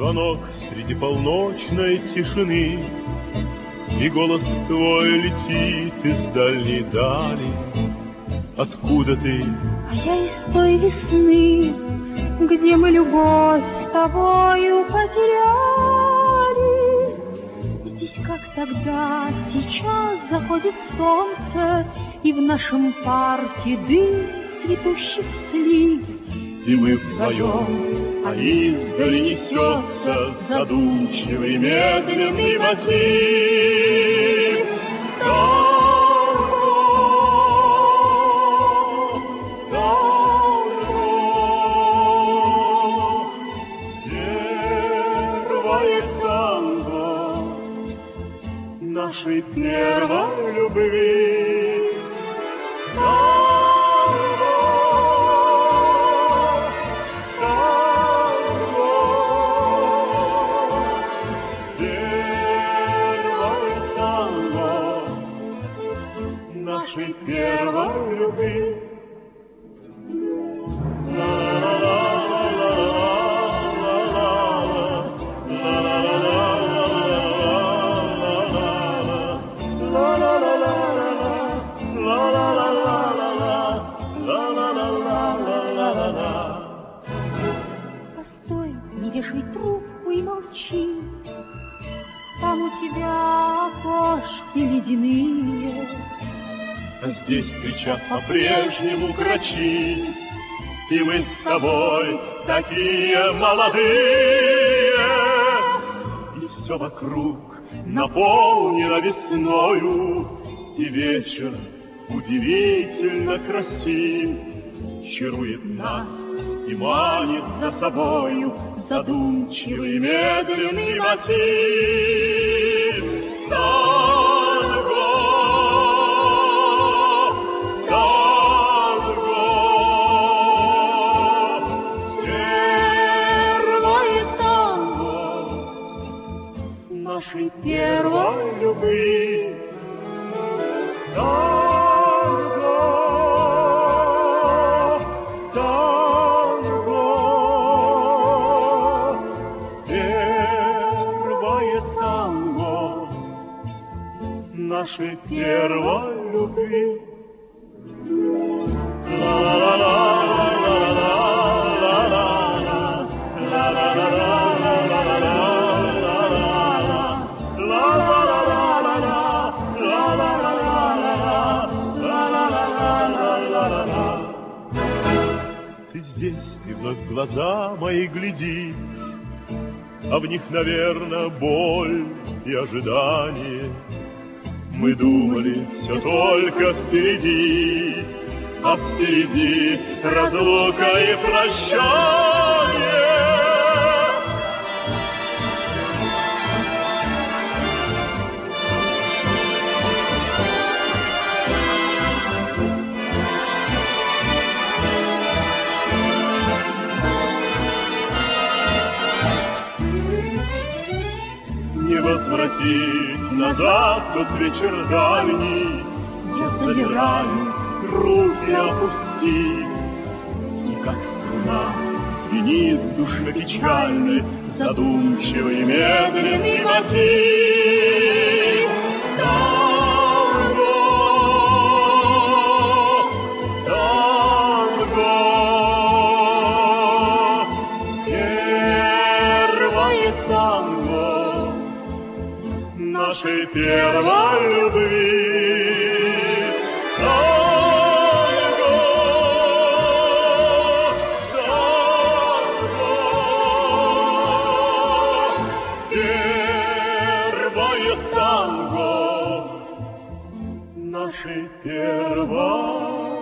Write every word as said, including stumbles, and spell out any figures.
звонок среди полночной тишины, и голос твой летит из дальней дали. Откуда ты? А я из той весны, где мы любовь с тобою потеряли. Здесь, как тогда, сейчас заходит солнце, и в нашем парке дым цветущих слив. И мы вдвоем, а издали несется задумчивый медленный мотив. Танго, танго, первое танго нашей первой любви. Нашей первой любви. Постой, не вешай трубку и молчи. Там у тебя окошки ледяные, а здесь кричат по-прежнему грачи, и мы с тобой такие молодые, и все вокруг наполнено весною, и вечер удивительно красив, чарует нас и манит за собою задумчивый медленный мотив. Танго, танго, первое танго нашей первой любви. Танго, танго, первое танго нашей первой любви. Ты здесь, ты вновь в глаза мои гляди, а в них, наверное, боль и ожидание. Мы думали, все только впереди, а впереди разлука и прощание. Не возвратить назад тот вечер дальний, где замираю, руки опусти, и как струна звенит в душе печальной задумчивый медленный мотив. Танго, танго, первое танго нашей первой любви. Танго, танго, первое танго нашей первой